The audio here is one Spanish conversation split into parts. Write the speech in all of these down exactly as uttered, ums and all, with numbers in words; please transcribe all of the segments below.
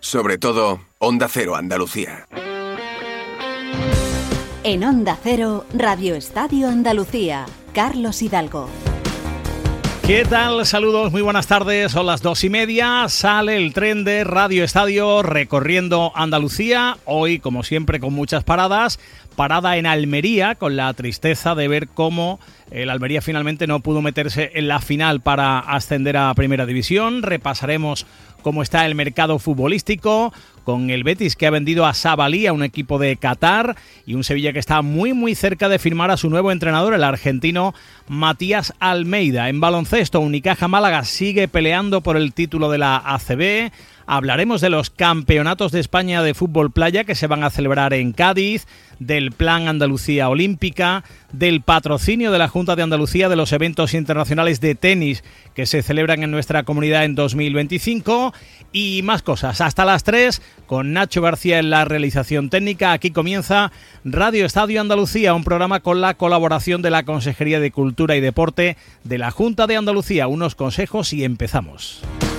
Sobre todo, Onda Cero Andalucía. En Onda Cero, Radio Estadio Andalucía, Carlos Hidalgo. ¿Qué tal? Saludos, muy buenas tardes, son las dos y media, sale el tren de Radio Estadio recorriendo Andalucía, hoy como siempre con muchas paradas, parada en Almería con la tristeza de ver cómo el Almería finalmente no pudo meterse en la final para ascender a Primera División. Repasaremos cómo está el mercado futbolístico, con el Betis que ha vendido a Sabalí, a un equipo de Qatar, y un Sevilla que está muy muy cerca de firmar a su nuevo entrenador, el argentino Matías Almeida. En baloncesto, Unicaja Málaga sigue peleando por el título de la A C B. Hablaremos de los campeonatos de España de fútbol playa que se van a celebrar en Cádiz, del Plan Andalucía Olímpica, del patrocinio de la Junta de Andalucía de los eventos internacionales de tenis que se celebran en nuestra comunidad en dos mil veinticinco y más cosas. Hasta las tres, con Nacho García en la realización técnica. Aquí comienza Radio Estadio Andalucía, un programa con la colaboración de la Consejería de Cultura y Deporte de la Junta de Andalucía. Unos consejos y empezamos.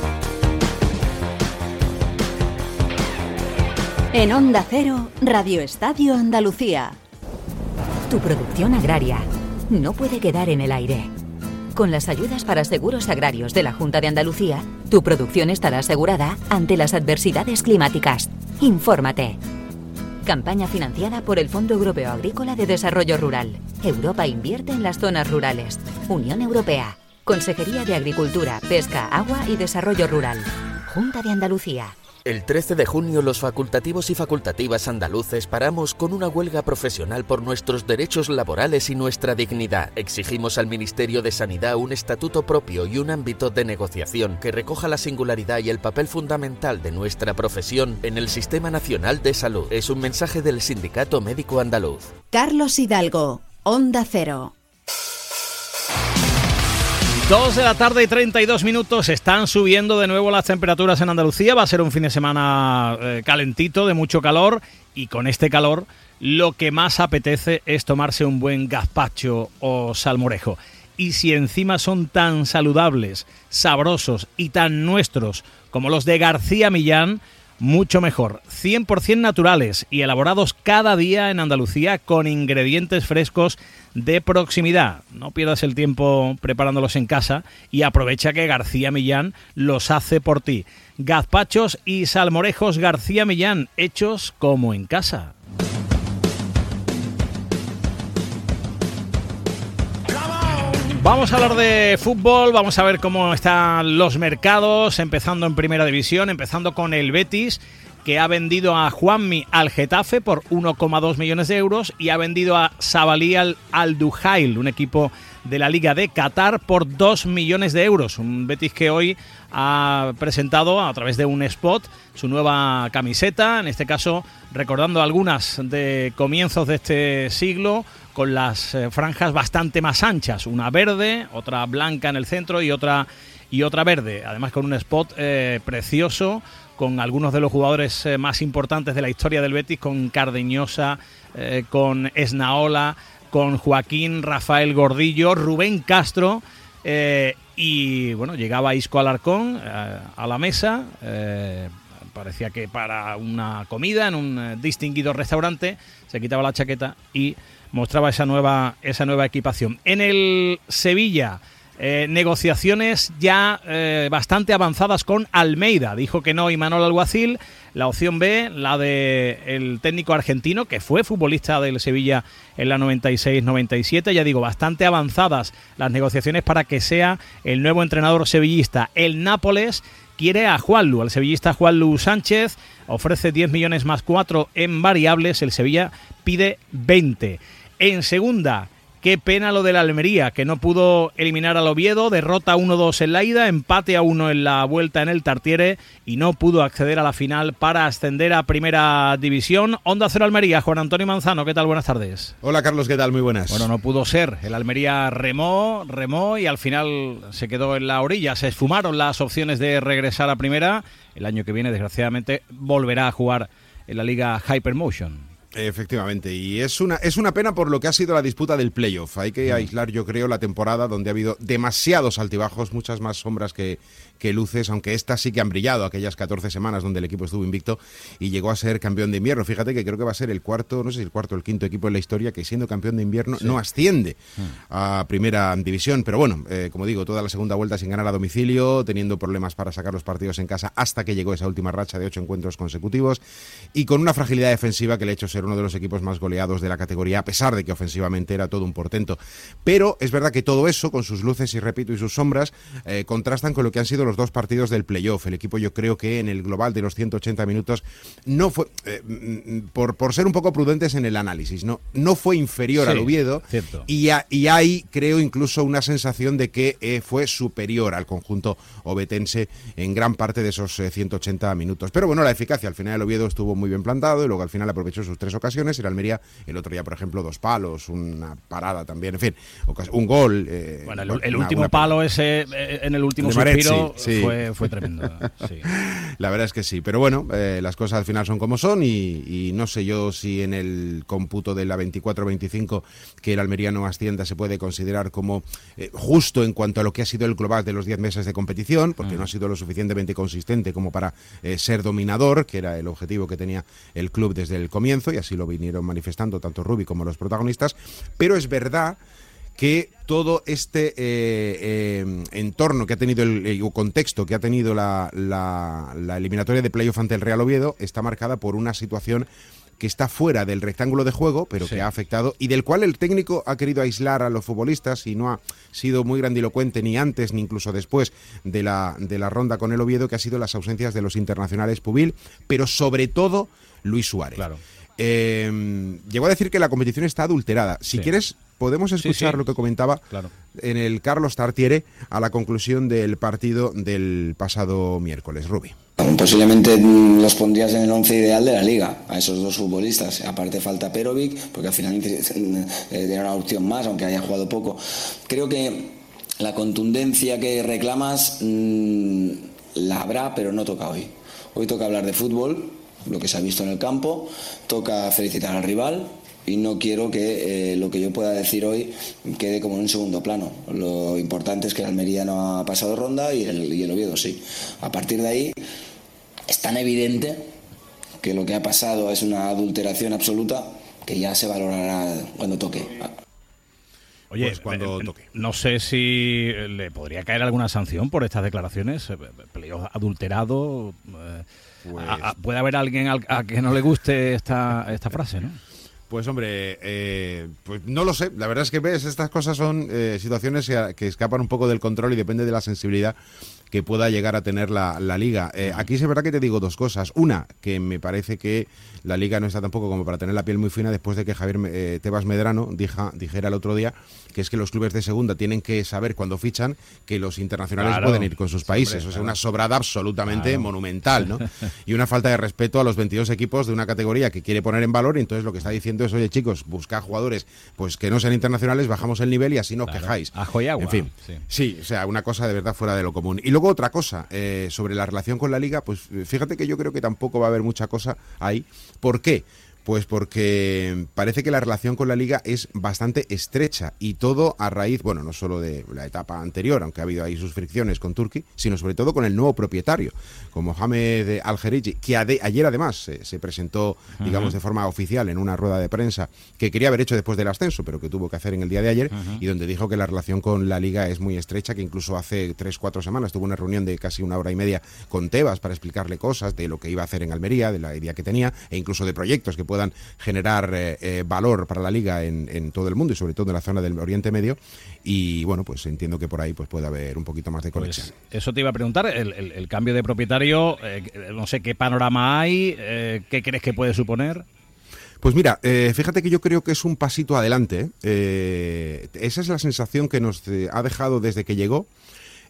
En Onda Cero, Radio Estadio Andalucía. Tu producción agraria no puede quedar en el aire. Con las ayudas para seguros agrarios de la Junta de Andalucía, tu producción estará asegurada ante las adversidades climáticas. Infórmate. Campaña financiada por el Fondo Europeo Agrícola de Desarrollo Rural. Europa invierte en las zonas rurales. Unión Europea. Consejería de Agricultura, Pesca, Agua y Desarrollo Rural. Junta de Andalucía. El trece de junio los facultativos y facultativas andaluces paramos con una huelga profesional por nuestros derechos laborales y nuestra dignidad. Exigimos al Ministerio de Sanidad un estatuto propio y un ámbito de negociación que recoja la singularidad y el papel fundamental de nuestra profesión en el Sistema Nacional de Salud. Es un mensaje del Sindicato Médico Andaluz. Carlos Hidalgo, Onda Cero. Dos de la tarde y treinta y dos minutos, están subiendo de nuevo las temperaturas en Andalucía, va a ser un fin de semana eh, calentito, de mucho calor, y con este calor lo que más apetece es tomarse un buen gazpacho o salmorejo. Y si encima son tan saludables, sabrosos y tan nuestros como los de García Millán, mucho mejor. cien por ciento naturales y elaborados cada día en Andalucía con ingredientes frescos de proximidad. No pierdas el tiempo preparándolos en casa y aprovecha que García Millán los hace por ti. Gazpachos y salmorejos García Millán, hechos como en casa. Vamos a hablar de fútbol, vamos a ver cómo están los mercados, empezando en Primera División, empezando con el Betis, que ha vendido a Juanmi al Getafe por uno coma dos millones de euros y ha vendido a Sabalí al Al-Duhail, un equipo de la Liga de Qatar, por dos millones de euros. Un Betis que hoy ha presentado a través de un spot su nueva camiseta, en este caso recordando algunas de comienzos de este siglo, con las eh, franjas bastante más anchas, una verde, otra blanca en el centro y otra y otra verde, además con un spot eh, precioso, con algunos de los jugadores eh, más importantes de la historia del Betis, con Cardeñosa, eh, con Esnaola, con Joaquín, Rafael Gordillo, Rubén Castro, eh, y bueno, llegaba Isco Alarcón eh, a la mesa, eh, parecía que para una comida en un eh, distinguido restaurante, se quitaba la chaqueta y mostraba esa nueva, esa nueva equipación. En el Sevilla, eh, negociaciones ya eh, bastante avanzadas con Almeida. Dijo que no Imanol Alguacil. La opción B, la de el técnico argentino, que fue futbolista del Sevilla en la noventa y seis noventa y siete. Ya digo, bastante avanzadas las negociaciones para que sea el nuevo entrenador sevillista. El Nápoles quiere a Juanlu, al sevillista Juanlu Sánchez, ofrece diez millones más cuatro en variables, el Sevilla pide veinte. En segunda, qué pena lo de la Almería, que no pudo eliminar al Oviedo, derrota uno dos en la ida, empate a uno en la vuelta en el Tartiere y no pudo acceder a la final para ascender a Primera División. Onda Cero Almería, Juan Antonio Manzano, ¿qué tal? Buenas tardes. Hola Carlos, ¿qué tal? Muy buenas. Bueno, no pudo ser, el Almería remó, remó y al final se quedó en la orilla, se esfumaron las opciones de regresar a Primera. El año que viene, desgraciadamente, volverá a jugar en la Liga Hypermotion. Efectivamente, y es una es una pena por lo que ha sido la disputa del playoff. Hay que aislar, yo creo, la temporada donde ha habido demasiados altibajos, muchas más sombras que, que luces, aunque estas sí que han brillado, aquellas catorce semanas donde el equipo estuvo invicto y llegó a ser campeón de invierno. Fíjate que creo que va a ser el cuarto, no sé si el cuarto o el quinto equipo en la historia que siendo campeón de invierno sí. no asciende a primera división, pero bueno, eh, como digo, toda la segunda vuelta sin ganar a domicilio, teniendo problemas para sacar los partidos en casa hasta que llegó esa última racha de ocho encuentros consecutivos y con una fragilidad defensiva que le ha hecho ser uno de los equipos más goleados de la categoría, a pesar de que ofensivamente era todo un portento. Pero es verdad que todo eso, con sus luces y repito y sus sombras, eh, contrastan con lo que han sido los dos partidos del playoff. El equipo, yo creo que en el global de los ciento ochenta minutos no fue, eh, por, por ser un poco prudentes en el análisis, no, no fue inferior sí, al Oviedo y, a, y hay, creo, incluso una sensación de que eh, fue superior al conjunto ovetense en gran parte de esos eh, ciento ochenta minutos. Pero bueno, la eficacia, al final el Oviedo estuvo muy bien plantado y luego al final aprovechó sus tres ocasiones. El Almería, el otro día, por ejemplo, dos palos, una parada también, en fin, un gol. Eh, bueno, el, el una, último una palo ese eh, en el último suspiro sí. fue, fue tremendo. Sí. La verdad es que sí, pero bueno, eh, las cosas al final son como son y, y no sé yo si en el cómputo de la veinticuatro veinticinco que el Almería no ascienda se puede considerar como eh, justo en cuanto a lo que ha sido el global de los diez meses de competición, porque mm. no ha sido lo suficientemente consistente como para eh, ser dominador, que era el objetivo que tenía el club desde el comienzo, y así lo vinieron manifestando tanto Rubi como los protagonistas, pero es verdad que todo este eh, eh, entorno que ha tenido el, el contexto que ha tenido la, la, la eliminatoria de playoff ante el Real Oviedo está marcada por una situación que está fuera del rectángulo de juego, pero sí. que ha afectado y del cual el técnico ha querido aislar a los futbolistas y no ha sido muy grandilocuente ni antes ni incluso después de la, de la ronda con el Oviedo, que ha sido las ausencias de los internacionales Pubil, pero sobre todo Luis Suárez. Claro. Eh, llegó a decir que la competición está adulterada. Si sí. quieres, podemos escuchar sí, sí. lo que comentaba claro. en el Carlos Tartiere a la conclusión del partido del pasado miércoles. Rubi. Posiblemente los pondrías en el once ideal de la Liga, a esos dos futbolistas. Aparte falta Perovic, porque al final era una opción más, aunque haya jugado poco. Creo que la contundencia que reclamas mmm, la habrá, pero no toca hoy. Hoy toca hablar de fútbol, lo que se ha visto en el campo, toca felicitar al rival y no quiero que eh, lo que yo pueda decir hoy quede como en un segundo plano. Lo importante es que el Almería no ha pasado ronda y el, y el Oviedo sí. A partir de ahí es tan evidente que lo que ha pasado es una adulteración absoluta que ya se valorará cuando toque. Oye, pues cuando toque. No sé si le podría caer alguna sanción por estas declaraciones. Playoff adulterado. Eh, pues... a, a, puede haber alguien a, a que no le guste esta, esta frase, ¿no? Pues hombre, eh, pues no lo sé. La verdad es que ves, estas cosas son eh, situaciones que, que escapan un poco del control y depende de la sensibilidad que pueda llegar a tener la, la Liga. Eh, aquí es verdad que te digo dos cosas. Una, que me parece que la Liga no está tampoco como para tener la piel muy fina después de que Javier eh, Tebas Medrano dija, dijera el otro día que es que los clubes de segunda tienen que saber cuando fichan que los internacionales claro. pueden ir con sus países. Hombre, o sea, claro. una sobrada absolutamente claro. monumental, ¿no? Y una falta de respeto a los veintidós equipos de una categoría que quiere poner en valor, y entonces lo que está diciendo es, oye chicos, buscad jugadores pues que no sean internacionales, bajamos el nivel y así no claro. quejáis. Ajo y agua. En fin, sí. sí, o sea, una cosa de verdad fuera de lo común. Y luego otra cosa, eh, sobre la relación con la Liga, pues fíjate que yo creo que tampoco va a haber mucha cosa ahí. ¿Por qué? Pues porque parece que la relación con la Liga es bastante estrecha y todo a raíz, bueno, no solo de la etapa anterior, aunque ha habido ahí sus fricciones con Turki, sino sobre todo con el nuevo propietario, con Mohamed Al-Geriji, que ade- ayer además se, se presentó, digamos, uh-huh. de forma oficial en una rueda de prensa que quería haber hecho después del ascenso, pero que tuvo que hacer en el día de ayer, uh-huh. y donde dijo que la relación con la Liga es muy estrecha, que incluso hace tres, cuatro semanas tuvo una reunión de casi una hora y media con Tebas para explicarle cosas de lo que iba a hacer en Almería, de la idea que tenía, e incluso de proyectos que puedan generar eh, eh, valor para la Liga en, en todo el mundo y sobre todo en la zona del Oriente Medio, y bueno, pues entiendo que por ahí pues puede haber un poquito más de conexión. Pues eso te iba a preguntar, el, el, el cambio de propietario, eh, no sé qué panorama hay, eh, qué crees que puede suponer. Pues mira, eh, fíjate que yo creo que es un pasito adelante, eh, esa es la sensación que nos eh, ha dejado desde que llegó.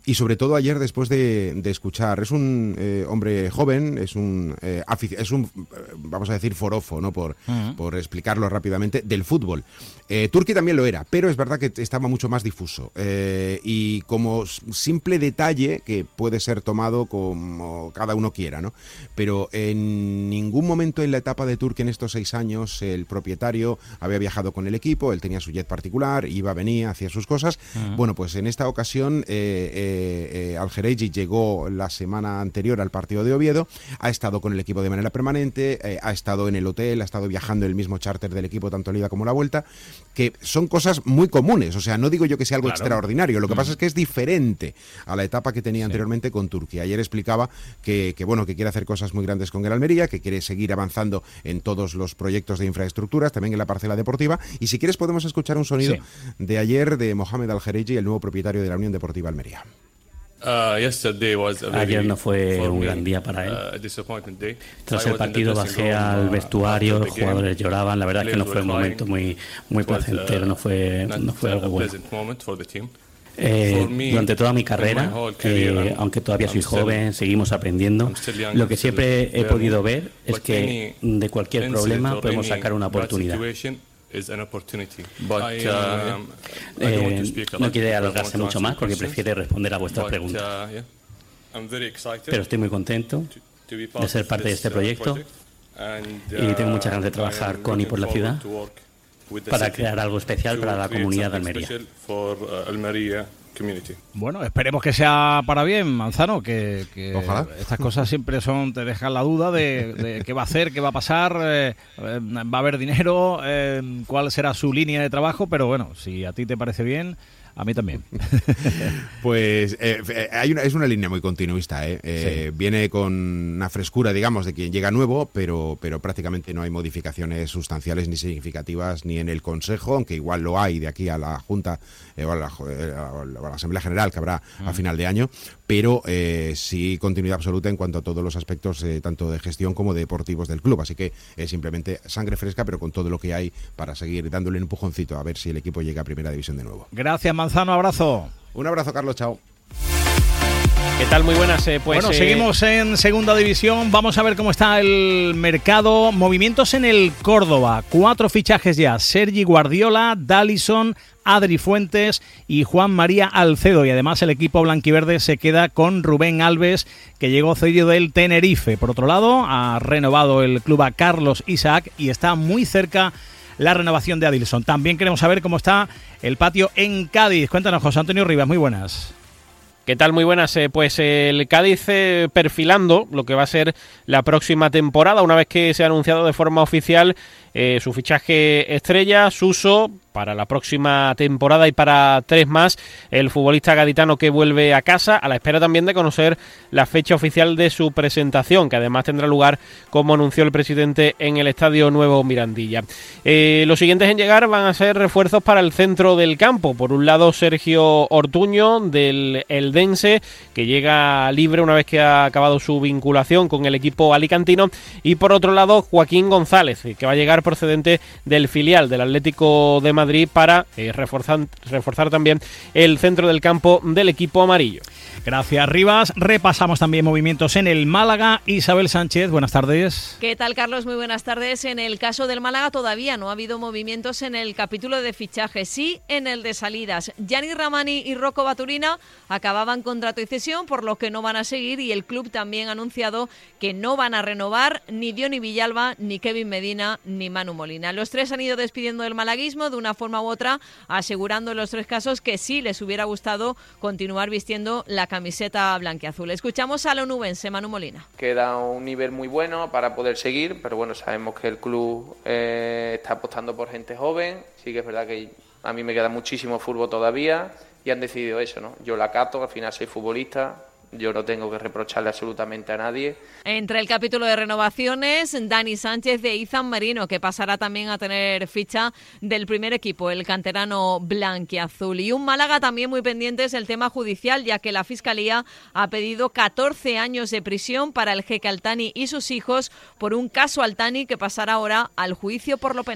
y sobre todo ayer después de, de escuchar, es un eh, hombre joven, es un, eh, afic- es un, vamos a decir, forofo, ¿no? Por, uh-huh. por explicarlo rápidamente, del fútbol. Eh, Turki también lo era, pero es verdad que estaba mucho más difuso. Eh, y como simple detalle, que puede ser tomado como cada uno quiera, ¿no? Pero en ningún momento en la etapa de Turki en estos seis años el propietario había viajado con el equipo, él tenía su jet particular, iba, venía, hacía sus cosas. Uh-huh. Bueno, pues en esta ocasión eh, eh, eh, Al-Khelaifi llegó la semana anterior al partido de Oviedo, ha estado con el equipo de manera permanente, eh, ha estado en el hotel, ha estado viajando en el mismo charter del equipo tanto la ida como la vuelta, que son cosas muy comunes, o sea, no digo yo que sea algo claro. extraordinario, lo que uh-huh. pasa es que es diferente a la etapa que tenía sí. anteriormente con Turquía. Ayer explicaba que, que, bueno, que quiere hacer cosas muy grandes con el Almería, que quiere seguir avanzando en todos los proyectos de infraestructuras, también en la parcela deportiva, y si quieres podemos escuchar un sonido sí. de ayer de Mohamed Al-Khelaifi, el nuevo propietario de la Unión Deportiva Almería. Uh, Ayer no fue un gran día para él. Tras el partido bajé al vestuario, los jugadores lloraban. La verdad es que no fue un momento muy muy placentero, no fue no fue algo bueno. Eh, durante toda mi carrera, eh, aunque todavía soy joven, seguimos aprendiendo. Lo que siempre he podido ver es que de cualquier problema podemos sacar una oportunidad. But, uh, eh, no quiere alargarse mucho más porque prefiere responder a vuestras preguntas. Pero estoy muy contento de ser parte de este proyecto y tengo muchas ganas de trabajar con y por la ciudad para crear algo especial para la comunidad de Almería. Bueno, esperemos que sea para bien, Manzano, que, que Ojalá. Estas cosas siempre son, te dejan la duda de, de qué va a hacer, qué va a pasar, eh, va a haber dinero, eh, cuál será su línea de trabajo, pero bueno, si a ti te parece bien, a mí también. Pues eh, hay una, es una línea muy continuista, ¿eh? Eh, sí. Viene con una frescura, digamos, de quien llega nuevo, pero, pero prácticamente no hay modificaciones sustanciales ni significativas ni en el Consejo, aunque igual lo hay de aquí a la Junta eh, o a la, a la Asamblea General que habrá mm. a final de año, pero eh, sí continuidad absoluta en cuanto a todos los aspectos eh, tanto de gestión como de deportivos del club, así que es simplemente sangre fresca, pero con todo lo que hay para seguir dándole un empujoncito a ver si el equipo llega a Primera División de nuevo. Gracias, Manzano, abrazo. Un abrazo, Carlos, chao. ¿Qué tal? Muy buenas. Eh, pues, bueno, eh... seguimos en Segunda División. Vamos a ver cómo está el mercado. Movimientos en el Córdoba. Cuatro fichajes ya. Sergi Guardiola, Dallison, Adri Fuentes y Juan María Alcedo. Y además el equipo blanquiverde se queda con Rubén Alves, que llegó cedido del Tenerife. Por otro lado, ha renovado el club a Carlos Isaac y está muy cerca la renovación de Adilson. También queremos saber cómo está el patio en Cádiz. Cuéntanos, José Antonio Rivas, muy buenas. ¿Qué tal? Muy buenas. Eh, pues el Cádiz eh, perfilando lo que va a ser la próxima temporada, una vez que se ha anunciado de forma oficial eh, su fichaje estrella, Suso, para la próxima temporada y para tres más, el futbolista gaditano que vuelve a casa, a la espera también de conocer la fecha oficial de su presentación, que además tendrá lugar, como anunció el presidente, en el Estadio Nuevo Mirandilla. Eh, los siguientes en llegar van a ser refuerzos para el centro del campo. Por un lado, Sergio Ortuño, del Eldense, que llega libre una vez que ha acabado su vinculación con el equipo alicantino, y por otro lado, Joaquín González, que va a llegar procedente del filial del Atlético de Madrid, Madrid para eh, reforzar, reforzar también el centro del campo del equipo amarillo. Gracias, Rivas. Repasamos también movimientos en el Málaga. Isabel Sánchez, buenas tardes. ¿Qué tal, Carlos? Muy buenas tardes. En el caso del Málaga todavía no ha habido movimientos en el capítulo de fichajes, sí en el de salidas. Gianni Ramani y Rocco Baturina acababan contrato y cesión, por lo que no van a seguir, y el club también ha anunciado que no van a renovar ni Diony Villalba, ni Kevin Medina, ni Manu Molina. Los tres han ido despidiendo del malaguismo de una forma u otra, asegurando en los tres casos que sí les hubiera gustado continuar vistiendo la camiseta blanquiazul. Escuchamos a la onubense Manu Molina. Queda un nivel muy bueno para poder seguir, pero bueno, sabemos que el club eh, está apostando por gente joven. Sí que es verdad que a mí me queda muchísimo fútbol todavía y han decidido eso, ¿no? Yo la acato, al final soy futbolista. Yo no tengo que reprocharle absolutamente a nadie. Entre el capítulo de renovaciones, Dani Sánchez de Izan Marino, que pasará también a tener ficha del primer equipo, el canterano blanquiazul. Y un Málaga también muy pendiente es el tema judicial, ya que la Fiscalía ha pedido catorce años de prisión para el jeque Altani y sus hijos por un caso Altani que pasará ahora al juicio por lo penal.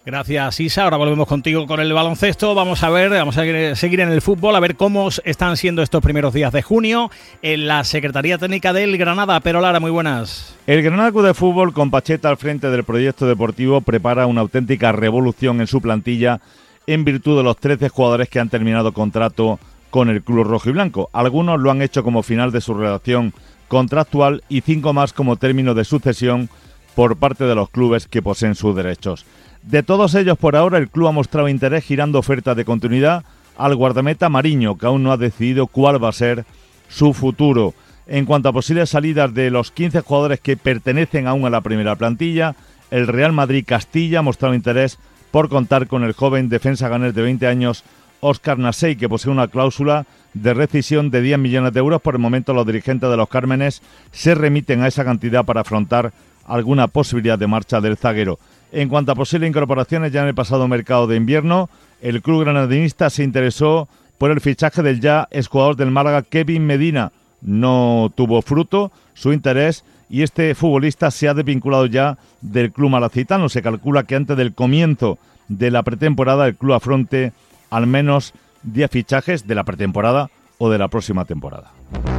Gracias, Isa. Ahora volvemos contigo con el baloncesto. Vamos a ver, vamos a seguir en el fútbol, a ver cómo están siendo estos primeros días de junio en la Secretaría Técnica del Granada. Pero Lara, muy buenas. El Granada Club de Fútbol, con Pacheta al frente del proyecto deportivo, prepara una auténtica revolución en su plantilla en virtud de los trece jugadores que han terminado contrato con el club rojo y blanco. Algunos lo han hecho como final de su relación contractual y cinco más como término de sucesión por parte de los clubes que poseen sus derechos. De todos ellos, por ahora, el club ha mostrado interés girando ofertas de continuidad al guardameta Mariño, que aún no ha decidido cuál va a ser su futuro. En cuanto a posibles salidas de los quince jugadores que pertenecen aún a la primera plantilla, el Real Madrid Castilla ha mostrado interés por contar con el joven defensa ganés de veinte años, Óscar Nasey, que posee una cláusula de rescisión de diez millones de euros. Por el momento, los dirigentes de los Cármenes se remiten a esa cantidad para afrontar alguna posibilidad de marcha del zaguero. En cuanto a posibles incorporaciones, ya en el pasado mercado de invierno, el club granadinista se interesó por el fichaje del ya exjugador del Málaga, Kevin Medina. No tuvo fruto su interés y este futbolista se ha desvinculado ya del club malacitano. Se calcula que antes del comienzo de la pretemporada el club afronte al menos diez fichajes de la pretemporada o de la próxima temporada.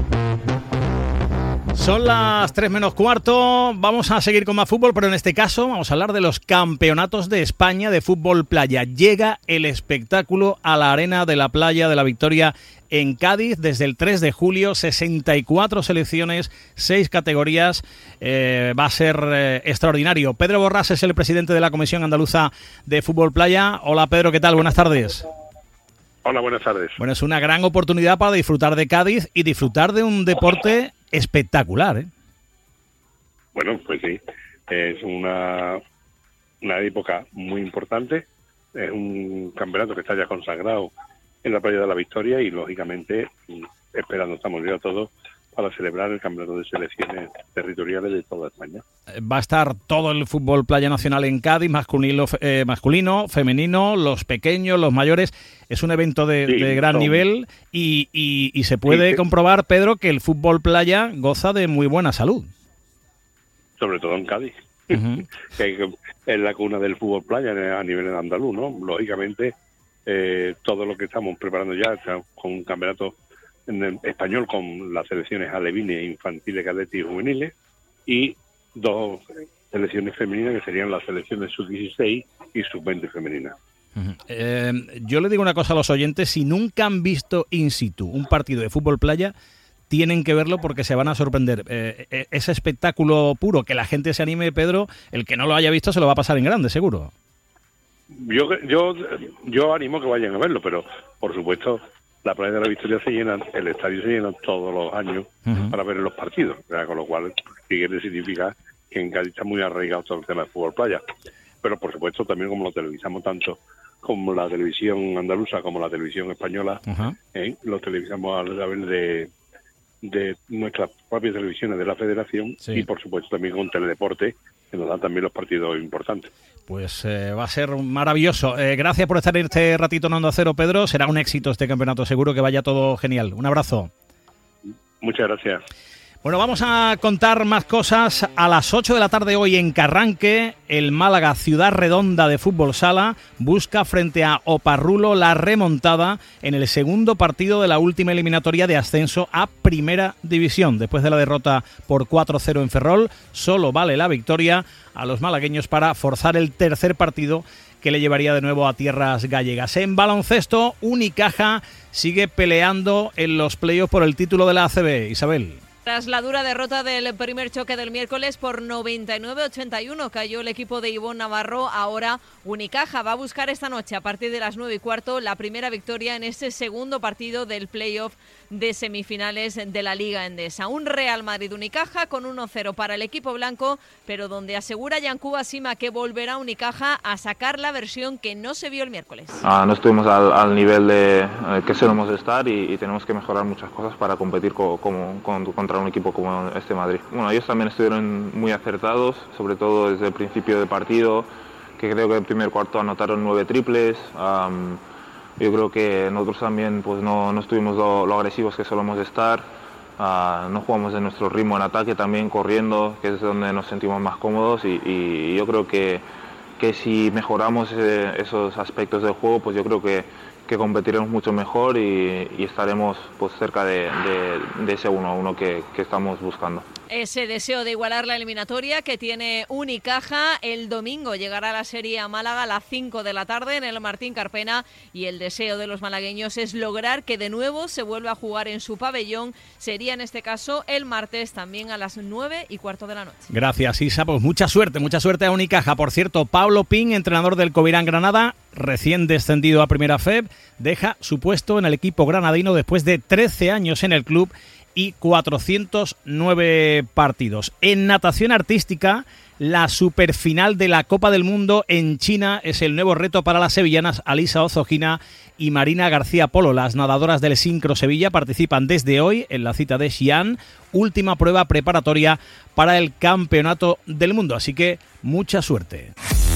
Son las tres menos cuarto, vamos a seguir con más fútbol, pero en este caso vamos a hablar de los campeonatos de España de fútbol playa. Llega el espectáculo a la arena de la playa de la Victoria en Cádiz desde el tres de julio, sesenta y cuatro selecciones, seis categorías, eh, va a ser eh, extraordinario. Pedro Borrás es el presidente de la Comisión Andaluza de Fútbol Playa. Hola Pedro, ¿qué tal? Buenas tardes. Hola, buenas tardes. Bueno, es una gran oportunidad para disfrutar de Cádiz y disfrutar de un deporte espectacular, ¿eh? Bueno, pues sí, es una, una época muy importante, es un campeonato que está ya consagrado en la playa de la Victoria y lógicamente esperando estamos ya todos para celebrar el campeonato de selecciones territoriales de toda España. Va a estar todo el fútbol playa nacional en Cádiz, masculino, eh, masculino femenino, los pequeños, los mayores. Es un evento de, sí, de gran son... nivel y, y, y se puede sí, comprobar, Pedro, que el fútbol playa goza de muy buena salud. Sobre todo en Cádiz, uh-huh. que es la cuna del fútbol playa a nivel andaluz, ¿no? Lógicamente, eh, todo lo que estamos preparando ya con un campeonato en el español con las selecciones alevines, infantiles, cadetes y juveniles, y dos selecciones femeninas que serían las selecciones sub dieciséis y sub veinte femeninas. Uh-huh. Eh, yo le digo una cosa a los oyentes: si nunca han visto in situ un partido de fútbol playa, tienen que verlo porque se van a sorprender. Eh, ese espectáculo puro, que la gente se anime, Pedro, el que no lo haya visto se lo va a pasar en grande, seguro. Yo, yo, yo animo que vayan a verlo, pero por supuesto la playa de la Victoria se llena, el estadio se llena todos los años uh-huh. para ver los partidos, ¿verdad? Con lo cual quiere significar que en Cádiz está muy arraigado todo el tema de fútbol playa. Pero por supuesto también, como lo televisamos tanto como la televisión andaluza como la televisión española, uh-huh. ¿eh? lo televisamos a través de, de nuestras propias televisiones de la Federación sí. y por supuesto también con Teledeporte, que nos dan también los partidos importantes. Pues eh, va a ser maravilloso. Eh, gracias por estar en este ratito en Onda Cero, Pedro. Será un éxito este campeonato, seguro que vaya todo genial. Un abrazo. Muchas gracias. Bueno, vamos a contar más cosas. A las ocho de la tarde hoy en Carranque, el Málaga Ciudad Redonda de Fútbol Sala busca frente a Oparrulo la remontada en el segundo partido de la última eliminatoria de ascenso a Primera División. Después de la derrota por cuatro cero en Ferrol, solo vale la victoria a los malagueños para forzar el tercer partido que le llevaría de nuevo a tierras gallegas. En baloncesto, Unicaja sigue peleando en los playoffs por el título de la A C B. Isabel. Tras la dura derrota del primer choque del miércoles por noventa y nueve a ochenta y uno cayó el equipo de Ivonne Navarro. Ahora Unicaja va a buscar esta noche a partir de las nueve y cuarto la primera victoria en este segundo partido del playoff de semifinales de la Liga Endesa. Un Real Madrid-Unicaja con uno cero para el equipo blanco, pero donde asegura Yankuba Sima que volverá Unicaja a sacar la versión que no se vio el miércoles. Ah, no estuvimos al, al nivel de, eh, que solemos estar y, y tenemos que mejorar muchas cosas para competir co, como, con, contra un equipo como este Madrid. Bueno, ellos también estuvieron muy acertados, sobre todo desde el principio del partido, que creo que en el primer cuarto anotaron nueve triples. Um, yo creo que nosotros también pues no, no estuvimos lo, lo agresivos que solemos estar, uh, no jugamos en nuestro ritmo en ataque también corriendo, que es donde nos sentimos más cómodos y, y yo creo que que si mejoramos eh, esos aspectos del juego, pues yo creo que, que competiremos mucho mejor y, y estaremos pues cerca de, de, de ese uno a uno que, que estamos buscando. Ese deseo de igualar la eliminatoria que tiene Unicaja. El domingo llegará la serie a Málaga a las cinco de la tarde en el Martín Carpena, y el deseo de los malagueños es lograr que de nuevo se vuelva a jugar en su pabellón. Sería en este caso el martes, también a las nueve y cuarto de la noche. Gracias, Isa. Pues mucha suerte, mucha suerte a Unicaja. Por cierto, Pablo Pin, entrenador del Covirán Granada, recién descendido a Primera F E B, deja su puesto en el equipo granadino después de trece años en el club y cuatrocientos nueve partidos. En natación artística, la superfinal de la Copa del Mundo en China es el nuevo reto para las sevillanas Alisa Ozogina y Marina García Polo. Las nadadoras del Sincro Sevilla participan desde hoy en la cita de Xi'an, última prueba preparatoria para el Campeonato del Mundo. Así que mucha suerte.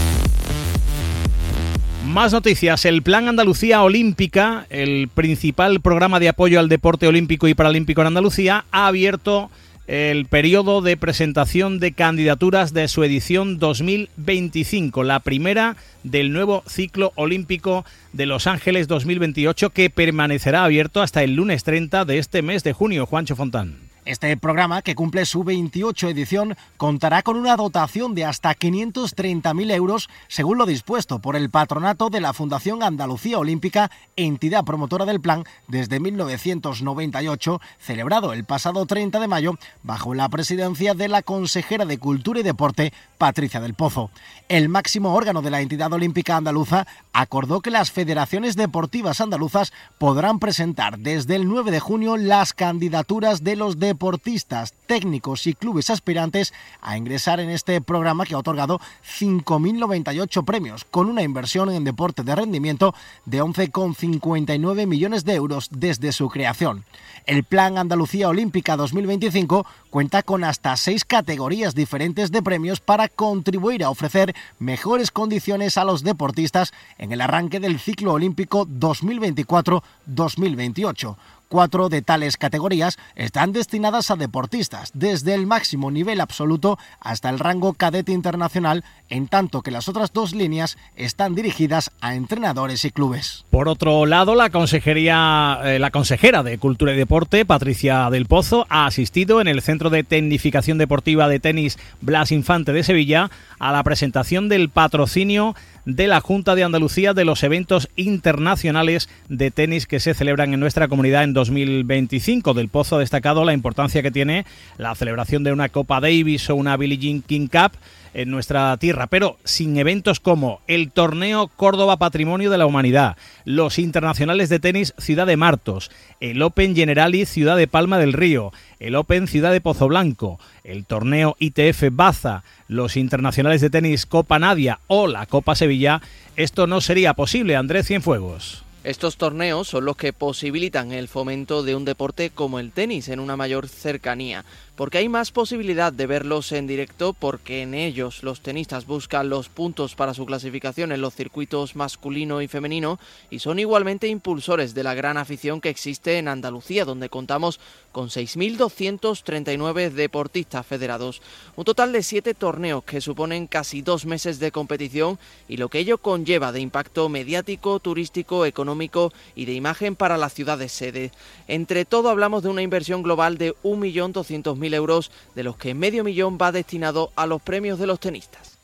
Más noticias. El Plan Andalucía Olímpica, el principal programa de apoyo al deporte olímpico y paralímpico en Andalucía, ha abierto el periodo de presentación de candidaturas de su edición dos mil veinticinco, la primera del nuevo ciclo olímpico de Los Ángeles dos mil veintiocho, que permanecerá abierto hasta el lunes treinta de este mes de junio. Juancho Fontán. Este programa, que cumple su veintiocho edición, contará con una dotación de hasta quinientos treinta mil euros, según lo dispuesto por el patronato de la Fundación Andalucía Olímpica, entidad promotora del plan desde mil novecientos noventa y ocho, celebrado el pasado treinta de mayo bajo la presidencia de la consejera de Cultura y Deporte, Patricia del Pozo. El máximo órgano de la entidad olímpica andaluza acordó que las federaciones deportivas andaluzas podrán presentar desde el nueve de junio las candidaturas de los deportistas deportistas, técnicos y clubes aspirantes a ingresar en este programa, que ha otorgado cinco mil noventa y ocho premios, con una inversión en deporte de rendimiento de once coma cincuenta y nueve millones de euros desde su creación. El Plan Andalucía Olímpica dos mil veinticinco cuenta con hasta seis categorías diferentes de premios para contribuir a ofrecer mejores condiciones a los deportistas en el arranque del ciclo olímpico dos mil veinticuatro dos mil veintiocho. Cuatro de tales categorías están destinadas a deportistas, desde el máximo nivel absoluto hasta el rango cadete internacional, en tanto que las otras dos líneas están dirigidas a entrenadores y clubes. Por otro lado, la consejería, eh, la consejera de Cultura y Deporte, Patricia del Pozo, ha asistido en el Centro de Tecnificación Deportiva de Tenis Blas Infante de Sevilla a la presentación del patrocinio de la Junta de Andalucía de los eventos internacionales de tenis que se celebran en nuestra comunidad en dos mil veinticinco. Del Pozo ha destacado la importancia que tiene la celebración de una Copa Davis o una Billie Jean King Cup en nuestra tierra, pero sin eventos como el Torneo Córdoba Patrimonio de la Humanidad, los Internacionales de Tenis Ciudad de Martos, el Open Generali Ciudad de Palma del Río, el Open Ciudad de Pozoblanco, el Torneo I T F Baza, los Internacionales de Tenis Copa Nadia o la Copa Sevilla. Esto no sería posible. Andrés Cienfuegos. Estos torneos son los que posibilitan el fomento de un deporte como el tenis en una mayor cercanía, porque hay más posibilidad de verlos en directo, porque en ellos los tenistas buscan los puntos para su clasificación en los circuitos masculino y femenino, y son igualmente impulsores de la gran afición que existe en Andalucía, donde contamos con seis mil doscientos treinta y nueve deportistas federados. Un total de siete torneos que suponen casi dos meses de competición y lo que ello conlleva de impacto mediático, turístico, económico y de imagen para las ciudades sede. Entre todo hablamos de una inversión global de un millón doscientos mil euros, de los que medio millón va destinado a los premios de los tenistas.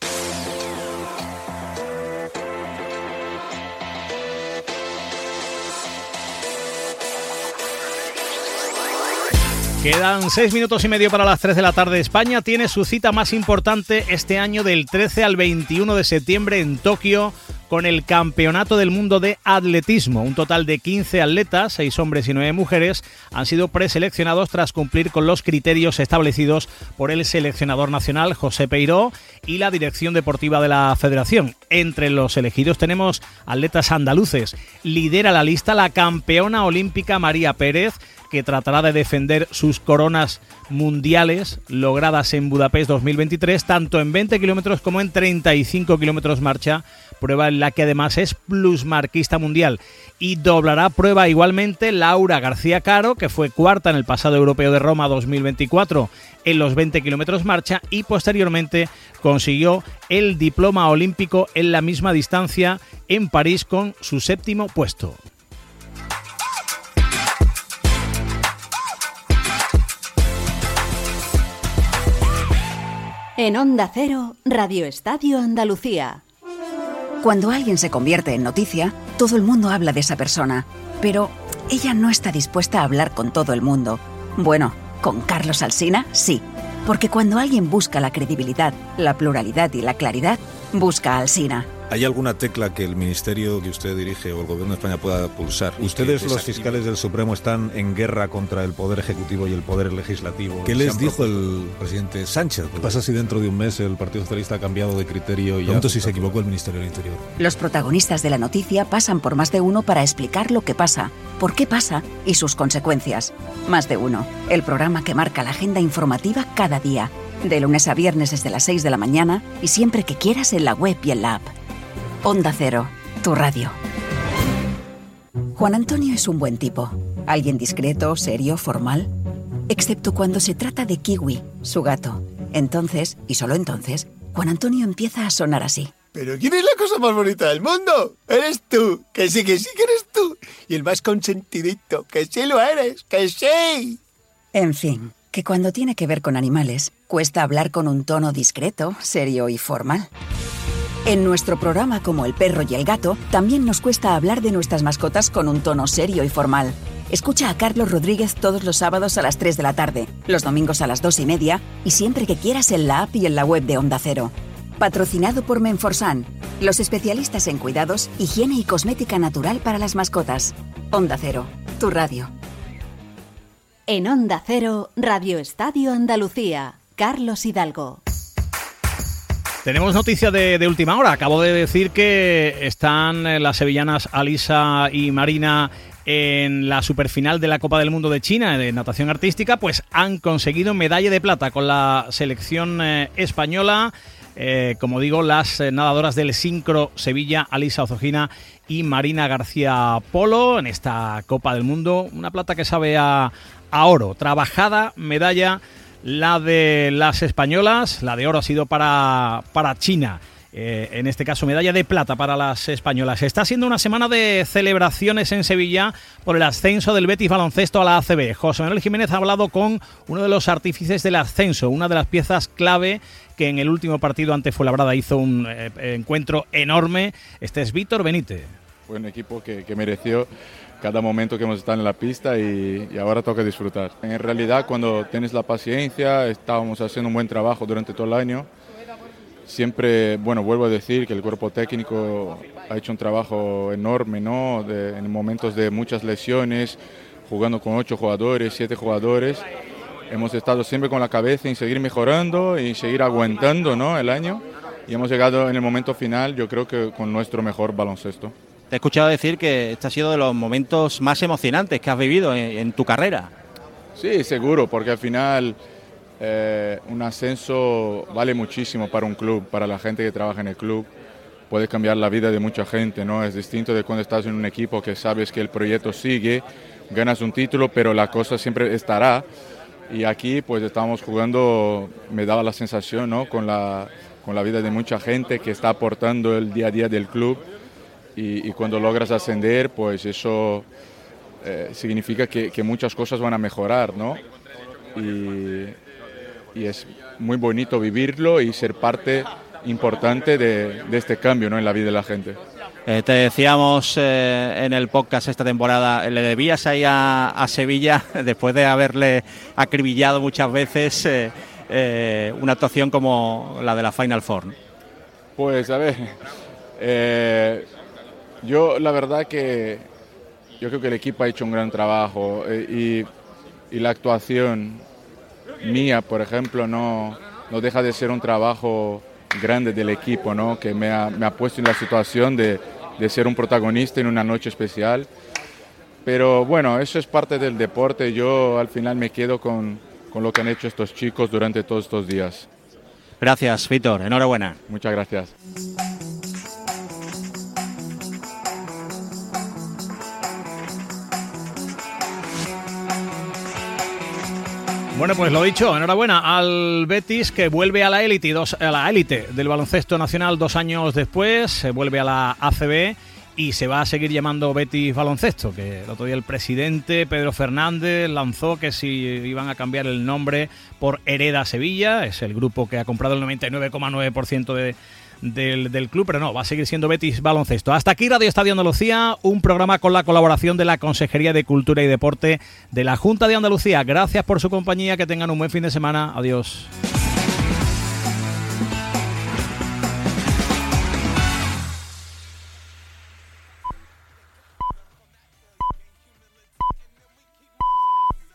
Quedan seis minutos y medio para las tres de la tarde. España tiene su cita más importante este año del trece al veintiuno de septiembre en Tokio, con el Campeonato del Mundo de Atletismo. Un total de quince atletas, seis hombres y nueve mujeres, han sido preseleccionados tras cumplir con los criterios establecidos por el seleccionador nacional, José Peiró, y la dirección deportiva de la Federación. Entre los elegidos tenemos atletas andaluces. Lidera la lista la campeona olímpica María Pérez, que tratará de defender sus coronas mundiales logradas en Budapest dos mil veintitrés, tanto en veinte kilómetros como en treinta y cinco kilómetros marcha, prueba en la que además es plusmarquista mundial. Y doblará prueba igualmente Laura García Caro, que fue cuarta en el pasado Europeo de Roma dos mil veinticuatro en los veinte kilómetros marcha y posteriormente consiguió el diploma olímpico en la misma distancia en París con su séptimo puesto. En Onda Cero, Radio Estadio Andalucía. Cuando alguien se convierte en noticia, todo el mundo habla de esa persona. Pero ella no está dispuesta a hablar con todo el mundo. Bueno, con Carlos Alsina, sí. Porque cuando alguien busca la credibilidad, la pluralidad y la claridad, busca a Alsina. ¿Hay alguna tecla que el ministerio que usted dirige o el gobierno de España pueda pulsar? Ustedes, los fiscales del Supremo, están en guerra contra el Poder Ejecutivo y el Poder Legislativo. ¿Qué les dijo el presidente Sánchez? ¿Qué pasa si dentro de un mes el Partido Socialista ha cambiado de criterio y Pregunto ya... si se equivocó el Ministerio del Interior. Los protagonistas de la noticia pasan por Más de Uno para explicar lo que pasa, por qué pasa y sus consecuencias. Más de Uno, el programa que marca la agenda informativa cada día. De lunes a viernes desde las seis de la mañana y siempre que quieras en la web y en la app. Onda Cero, tu radio. Juan Antonio es un buen tipo. Alguien discreto, serio, formal. Excepto cuando se trata de Kiwi, su gato. Entonces, y solo entonces, Juan Antonio empieza a sonar así. ¿Pero quién es la cosa más bonita del mundo? Eres tú, que sí, que sí que eres tú. Y el más consentidito, que sí lo eres, que sí. En fin, que cuando tiene que ver con animales, cuesta hablar con un tono discreto, serio y formal. En nuestro programa Como el perro y el gato, también nos cuesta hablar de nuestras mascotas con un tono serio y formal. Escucha a Carlos Rodríguez todos los sábados a las tres de la tarde, los domingos a las dos y media y siempre que quieras en la app y en la web de Onda Cero. Patrocinado por Menforsan, los especialistas en cuidados, higiene y cosmética natural para las mascotas. Onda Cero, tu radio. En Onda Cero, Radio Estadio Andalucía, Carlos Hidalgo. Tenemos noticias de, de última hora. Acabo de decir que están las sevillanas Alisa y Marina en la superfinal de la Copa del Mundo de China de natación artística, pues han conseguido medalla de plata con la selección eh, española. Eh, como digo, las eh, nadadoras del Sincro Sevilla, Alisa Ozogina y Marina García Polo en esta Copa del Mundo. Una plata que sabe a, a oro. Trabajada medalla la de las españolas, la de oro ha sido para, para China. Eh, en este caso, medalla de plata para las españolas. Está siendo una semana de celebraciones en Sevilla por el ascenso del Betis Baloncesto a la A C B. José Manuel Jiménez ha hablado con uno de los artífices del ascenso, una de las piezas clave que en el último partido ante Fuenlabrada hizo un eh, encuentro enorme. Este es Víctor Benítez. Fue un equipo que, que mereció cada momento que hemos estado en la pista y, y ahora toca disfrutar. En realidad, cuando tienes la paciencia, estábamos haciendo un buen trabajo durante todo el año. Siempre, bueno, vuelvo a decir que el cuerpo técnico ha hecho un trabajo enorme, ¿no? De, en momentos de muchas lesiones, jugando con ocho jugadores, siete jugadores. Hemos estado siempre con la cabeza en seguir mejorando y seguir aguantando, ¿no? El año. Y hemos llegado en el momento final, yo creo que con nuestro mejor baloncesto. Te he escuchado decir que este ha sido de los momentos más emocionantes que has vivido en, en tu carrera. Sí, seguro, porque al final eh, un ascenso vale muchísimo para un club, para la gente que trabaja en el club. Puede cambiar la vida de mucha gente, ¿no? Es distinto de cuando estás en un equipo que sabes que el proyecto sigue, ganas un título, pero la cosa siempre estará. Y aquí pues estábamos jugando, me daba la sensación, ¿no? Con la, con la vida de mucha gente que está aportando el día a día del club. Y, y cuando logras ascender, pues eso eh, significa que, que muchas cosas van a mejorar, ¿no? Y, y es muy bonito vivirlo y ser parte importante de, de este cambio, ¿no? En la vida de la gente. Eh, te decíamos eh, en el podcast esta temporada, ¿le debías ahí a, a Sevilla, después de haberle acribillado muchas veces, eh, eh, una actuación como la de la Final Four? Pues a ver... Eh, Yo la verdad que yo creo que el equipo ha hecho un gran trabajo eh, y, y la actuación mía, por ejemplo, no, no deja de ser un trabajo grande del equipo, ¿no? Que me ha, me ha puesto en la situación de, de ser un protagonista en una noche especial. Pero bueno, eso es parte del deporte. Yo al final me quedo con, con lo que han hecho estos chicos durante todos estos días. Gracias, Víctor. Enhorabuena. Muchas gracias. Bueno, pues lo dicho, enhorabuena al Betis, que vuelve a la élite, dos, a la élite del baloncesto nacional dos años después, se vuelve a la A C B y se va a seguir llamando Betis Baloncesto, que el otro día el presidente Pedro Fernández lanzó que si iban a cambiar el nombre por Hereda Sevilla, es el grupo que ha comprado el noventa y nueve coma nueve por ciento de Del, del club, pero no, va a seguir siendo Betis Baloncesto. Hasta aquí Radio Estadio Andalucía, un programa con la colaboración de la Consejería de Cultura y Deporte de la Junta de Andalucía. Gracias por su compañía, que tengan un buen fin de semana. Adiós.